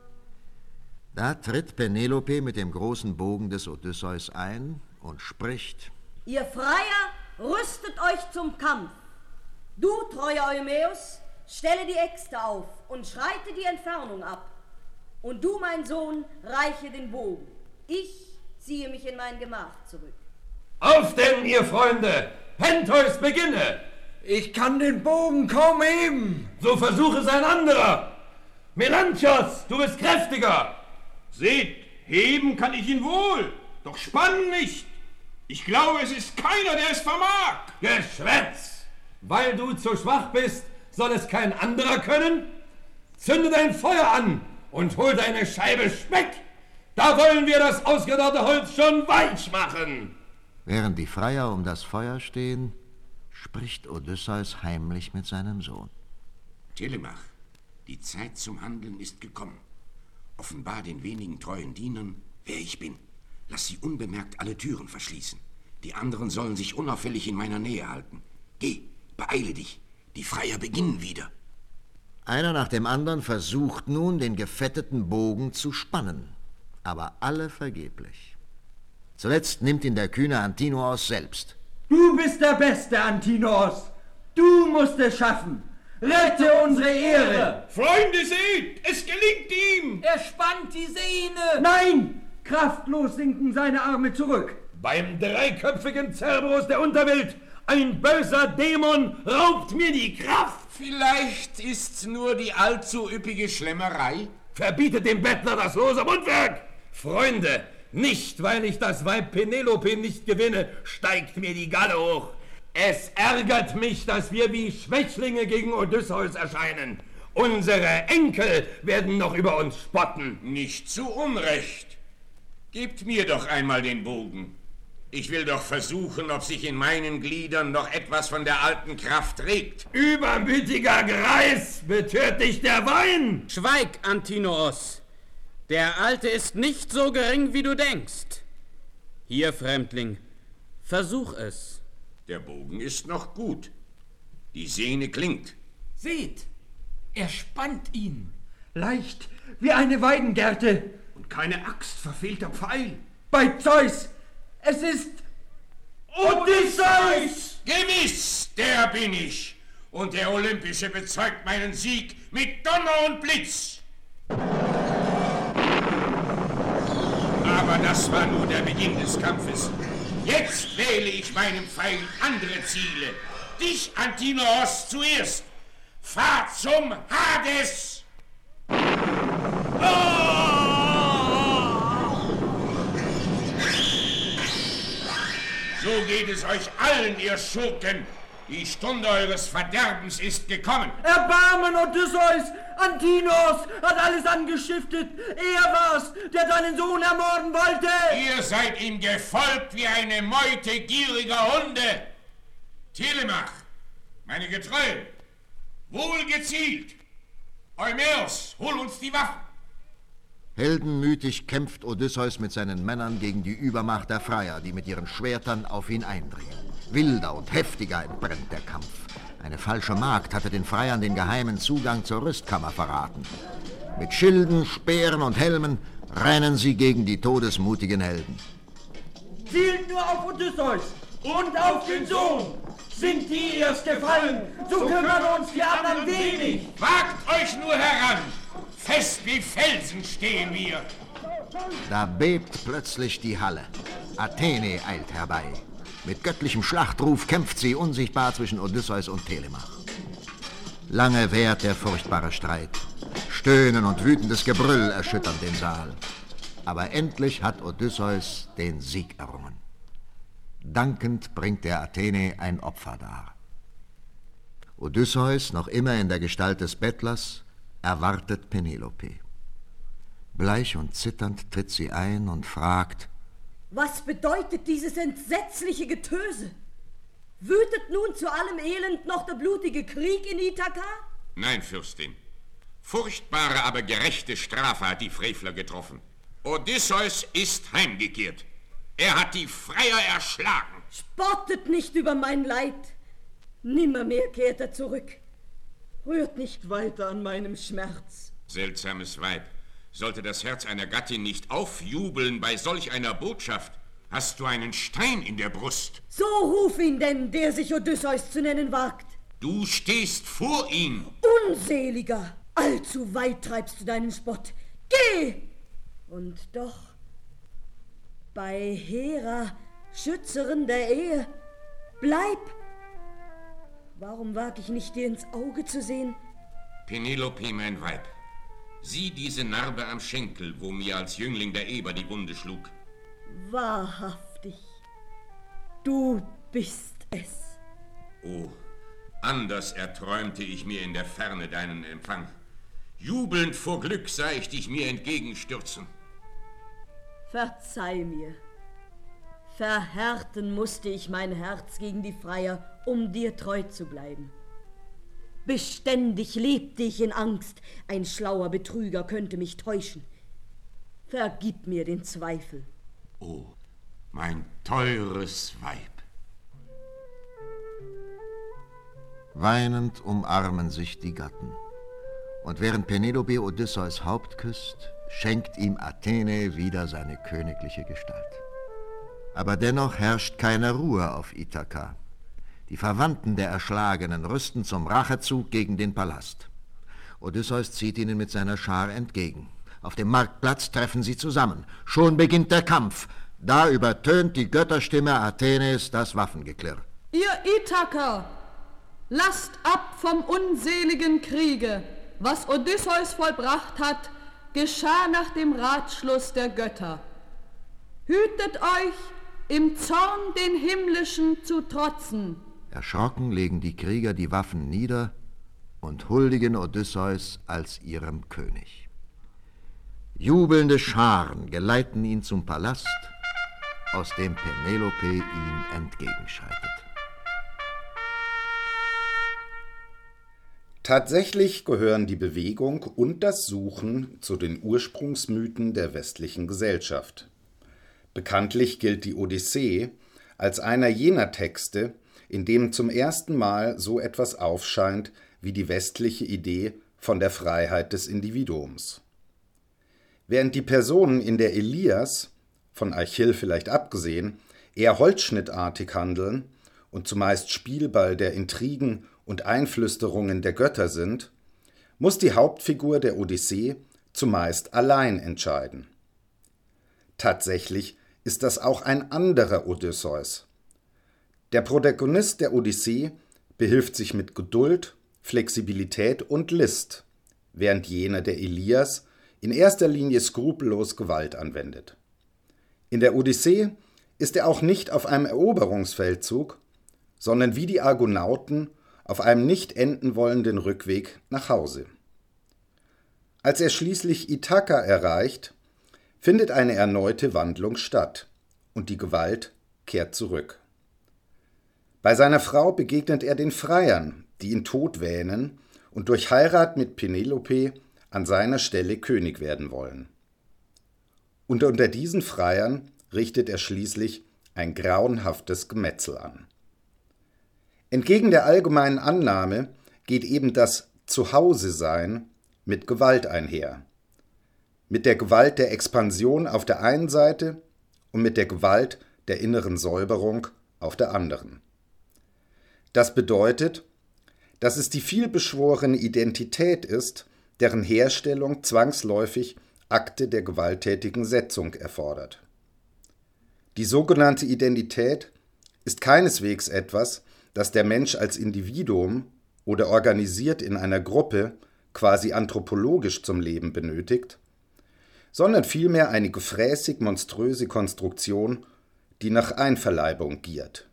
Da tritt Penelope mit dem großen Bogen des Odysseus ein und spricht: Ihr Freier, rüstet euch zum Kampf. Du, treuer Eumäos, stelle die Äxte auf und schreite die Entfernung ab. Und du, mein Sohn, reiche den Bogen. Ich ziehe mich in mein Gemach zurück. Auf denn, ihr Freunde! Pentheus beginne! Ich kann den Bogen kaum heben. So versuche es ein anderer! Melanthios, du bist kräftiger! Seht, heben kann ich ihn wohl, doch spannen nicht. Ich glaube, es ist keiner, der es vermag. Geschwätz! Weil du zu schwach bist, soll es kein anderer können? Zünde dein Feuer an und hol deine Scheibe Speck! Da wollen wir das ausgedörrte Holz schon weich machen! Während die Freier um das Feuer stehen, spricht Odysseus heimlich mit seinem Sohn. Telemach, die Zeit zum Handeln ist gekommen. Offenbar den wenigen treuen Dienern, wer ich bin. Lass sie unbemerkt alle Türen verschließen. Die anderen sollen sich unauffällig in meiner Nähe halten. Geh, beeile dich. Die Freier beginnen wieder. Einer nach dem anderen versucht nun, den gefetteten Bogen zu spannen, aber alle vergeblich. Zuletzt nimmt ihn der kühne Antinoos selbst. Du bist der Beste, Antinoos. Du musst es schaffen. Rette unsere Ehre. Freunde, seht, es gelingt ihm. Er spannt die Sehne. Nein, kraftlos sinken seine Arme zurück. Beim dreiköpfigen Cerberus der Unterwelt, ein böser Dämon, raubt mir die Kraft. Vielleicht ist's nur die allzu üppige Schlemmerei. Verbietet dem Bettler das lose Mundwerk. Freunde, nicht weil ich das Weib Penelope nicht gewinne, steigt mir die Galle hoch. Es ärgert mich, dass wir wie Schwächlinge gegen Odysseus erscheinen. Unsere Enkel werden noch über uns spotten. Nicht zu Unrecht. Gebt mir doch einmal den Bogen. Ich will doch versuchen, ob sich in meinen Gliedern noch etwas von der alten Kraft regt. Übermütiger Greis, betört dich der Wein! Schweig, Antinoos. Der Alte ist nicht so gering, wie du denkst. Hier, Fremdling, versuch es. Der Bogen ist noch gut. Die Sehne klingt. Seht, er spannt ihn. Leicht wie eine Weidengerte. Und keine Axt, verfehlter Pfeil. Bei Zeus, es ist Odysseus! Gewiss, der bin ich. Und der Olympische bezeugt meinen Sieg mit Donner und Blitz. Aber das war nur der Beginn des Kampfes. Jetzt wähle ich meinem Pfeil andere Ziele. Dich, Antinoos, zuerst. Fahr zum Hades! So geht es euch allen, ihr Schurken. Die Stunde eures Verderbens ist gekommen. Erbarmen, Odysseus! Antinoos hat alles angestiftet. Er war's, der deinen Sohn ermorden wollte. Ihr seid ihm gefolgt wie eine Meute gieriger Hunde. Telemach, meine Getreuen, wohl gezielt. Eumäos, hol uns die Waffen. Heldenmütig kämpft Odysseus mit seinen Männern gegen die Übermacht der Freier, die mit ihren Schwertern auf ihn eindringen. Wilder und heftiger entbrennt der Kampf. Eine falsche Magd hatte den Freiern den geheimen Zugang zur Rüstkammer verraten. Mit Schilden, Speeren und Helmen rennen sie gegen die todesmutigen Helden. Zielt nur auf Odysseus und auf den Sohn. Sind die erst gefallen, so kümmern uns die anderen wenig. Wagt euch nur heran. Fest wie Felsen stehen wir. Da bebt plötzlich die Halle. Athene eilt herbei. Mit göttlichem Schlachtruf kämpft sie unsichtbar zwischen Odysseus und Telemach. Lange währt der furchtbare Streit. Stöhnen und wütendes Gebrüll erschüttern den Saal. Aber endlich hat Odysseus den Sieg errungen. Dankend bringt er Athene ein Opfer dar. Odysseus, noch immer in der Gestalt des Bettlers, erwartet Penelope. Bleich und zitternd tritt sie ein und fragt: Was bedeutet dieses entsetzliche Getöse? Wütet nun zu allem Elend noch der blutige Krieg in Ithaka? Nein, Fürstin. Furchtbare, aber gerechte Strafe hat die Frevler getroffen. Odysseus ist heimgekehrt. Er hat die Freier erschlagen. Spottet nicht über mein Leid. Nimmermehr kehrt er zurück. Rührt nicht weiter an meinem Schmerz. Seltsames Weib. Sollte das Herz einer Gattin nicht aufjubeln bei solch einer Botschaft, hast du einen Stein in der Brust. So ruf ihn denn, der sich Odysseus zu nennen wagt. Du stehst vor ihm. Unseliger, allzu weit treibst du deinen Spott. Geh! Und doch, bei Hera, Schützerin der Ehe, bleib! Warum wag ich nicht, dir ins Auge zu sehen? Penelope, mein Weib, sieh diese Narbe am Schenkel, wo mir als Jüngling der Eber die Wunde schlug. Wahrhaftig, du bist es. Oh, anders erträumte ich mir in der Ferne deinen Empfang. Jubelnd vor Glück sah ich dich mir entgegenstürzen. Verzeih mir. Verhärten musste ich mein Herz gegen die Freier, um dir treu zu bleiben. Beständig lebte ich in Angst, ein schlauer Betrüger könnte mich täuschen. Vergib mir den Zweifel. Oh, mein teures Weib. Weinend umarmen sich die Gatten. Und während Penelope Odysseus Haupt küsst, schenkt ihm Athene wieder seine königliche Gestalt. Aber dennoch herrscht keine Ruhe auf Ithaka. Die Verwandten der Erschlagenen rüsten zum Rachezug gegen den Palast. Odysseus zieht ihnen mit seiner Schar entgegen. Auf dem Marktplatz treffen sie zusammen. Schon beginnt der Kampf. Da übertönt die Götterstimme Athenes das Waffengeklirr. Ihr Ithaker, lasst ab vom unseligen Kriege. Was Odysseus vollbracht hat, geschah nach dem Ratschluss der Götter. Hütet euch, im Zorn den Himmlischen zu trotzen. Erschrocken legen die Krieger die Waffen nieder und huldigen Odysseus als ihrem König. Jubelnde Scharen geleiten ihn zum Palast, aus dem Penelope ihm entgegenschreitet. Tatsächlich gehören die Bewegung und das Suchen zu den Ursprungsmythen der westlichen Gesellschaft. Bekanntlich gilt die Odyssee als einer jener Texte, in dem zum ersten Mal so etwas aufscheint wie die westliche Idee von der Freiheit des Individuums. Während die Personen in der Ilias, von Achill vielleicht abgesehen, eher holzschnittartig handeln und zumeist Spielball der Intrigen und Einflüsterungen der Götter sind, muss die Hauptfigur der Odyssee zumeist allein entscheiden. Tatsächlich ist das auch ein anderer Odysseus. Der Protagonist der Odyssee behilft sich mit Geduld, Flexibilität und List, während jener der Ilias in erster Linie skrupellos Gewalt anwendet. In der Odyssee ist er auch nicht auf einem Eroberungsfeldzug, sondern wie die Argonauten auf einem nicht enden wollenden Rückweg nach Hause. Als er schließlich Ithaka erreicht, findet eine erneute Wandlung statt und die Gewalt kehrt zurück. Bei seiner Frau begegnet er den Freiern, die ihn tot wähnen und durch Heirat mit Penelope an seiner Stelle König werden wollen. Und unter diesen Freiern richtet er schließlich ein grauenhaftes Gemetzel an. Entgegen der allgemeinen Annahme geht eben das Zuhause-Sein mit Gewalt einher. Mit der Gewalt der Expansion auf der einen Seite und mit der Gewalt der inneren Säuberung auf der anderen. Das bedeutet, dass es die vielbeschworene Identität ist, deren Herstellung zwangsläufig Akte der gewalttätigen Setzung erfordert. Die sogenannte Identität ist keineswegs etwas, das der Mensch als Individuum oder organisiert in einer Gruppe quasi anthropologisch zum Leben benötigt, sondern vielmehr eine gefräßig monströse Konstruktion, die nach Einverleibung giert.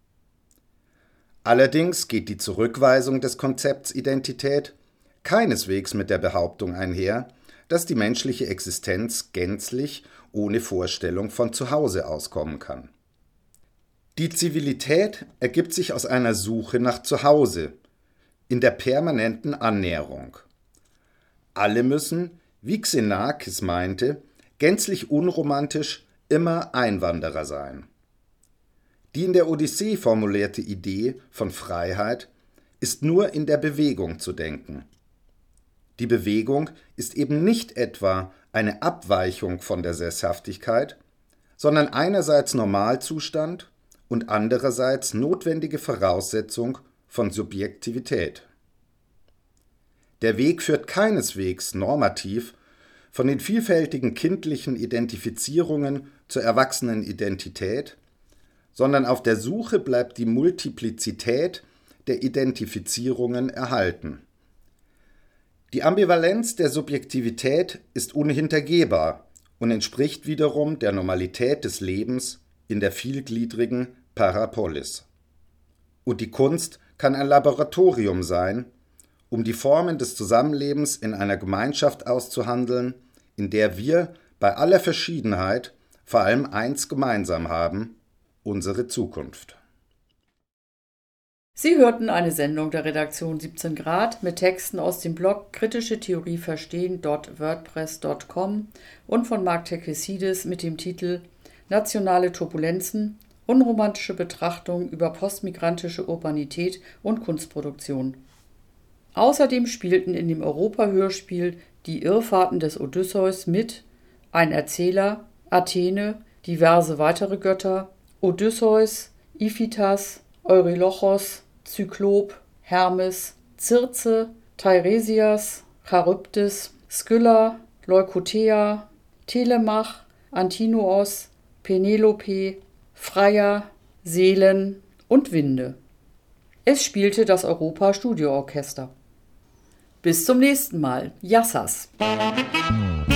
Allerdings geht die Zurückweisung des Konzepts Identität keineswegs mit der Behauptung einher, dass die menschliche Existenz gänzlich ohne Vorstellung von Zuhause auskommen kann. Die Zivilität ergibt sich aus einer Suche nach Zuhause, in der permanenten Annäherung. Alle müssen, wie Xenakis meinte, gänzlich unromantisch immer Einwanderer sein. Die in der Odyssee formulierte Idee von Freiheit ist nur in der Bewegung zu denken. Die Bewegung ist eben nicht etwa eine Abweichung von der Sesshaftigkeit, sondern einerseits Normalzustand und andererseits notwendige Voraussetzung von Subjektivität. Der Weg führt keineswegs normativ von den vielfältigen kindlichen Identifizierungen zur erwachsenen Identität, sondern auf der Suche bleibt die Multiplizität der Identifizierungen erhalten. Die Ambivalenz der Subjektivität ist unhintergehbar und entspricht wiederum der Normalität des Lebens in der vielgliedrigen Parapolis. Und die Kunst kann ein Laboratorium sein, um die Formen des Zusammenlebens in einer Gemeinschaft auszuhandeln, in der wir bei aller Verschiedenheit vor allem eins gemeinsam haben: unsere Zukunft. Sie hörten eine Sendung der Redaktion 17 Grad mit Texten aus dem Blog kritischetheorieverstehen.wordpress.com und von Mark Tekesides mit dem Titel Nationale Turbulenzen, unromantische Betrachtung über postmigrantische Urbanität und Kunstproduktion. Außerdem spielten in dem Europa-Hörspiel Die Irrfahrten des Odysseus mit ein Erzähler, Athene, diverse weitere Götter, Odysseus, Iphitas, Eurylochos, Zyklop, Hermes, Circe, Teiresias, Charybdis, Skylla, Leukothea, Telemach, Antinoos, Penelope, Freya, Seelen und Winde. Es spielte das Europa Studioorchester. Bis zum nächsten Mal. Yassas.